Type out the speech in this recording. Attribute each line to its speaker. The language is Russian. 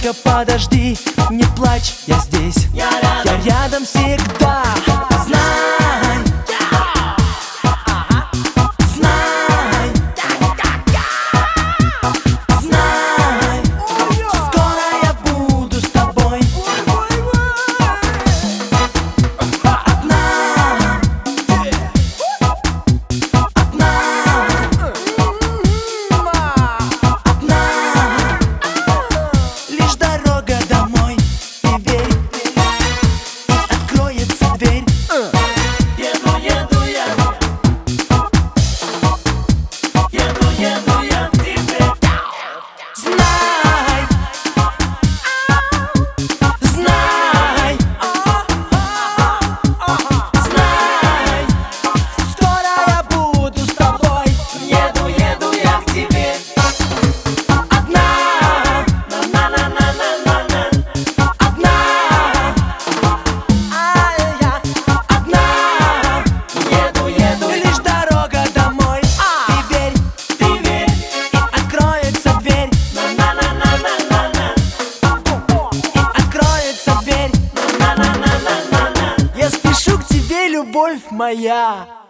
Speaker 1: Только подожди, не плачь, я здесь. Я рядом всегда. Знай, знай, знай, скоро я буду с тобой. Одна, лишь дорога домой. Ты верь, и откроется дверь.
Speaker 2: Еду я к тебе.
Speaker 1: Знай, знай, знай, скоро я буду с тобой.
Speaker 2: Еду я к тебе.
Speaker 1: Одна,
Speaker 2: На-на-на-на-на-на.
Speaker 1: одна, одна,
Speaker 2: Еду
Speaker 1: лишь дорога домой. Ты верь, и откроется дверь.
Speaker 2: На-на-на-на-на-на.
Speaker 1: И откроется дверь.
Speaker 2: На-на-на-на-на-на.
Speaker 1: Я спешу к тебе, любовь моя.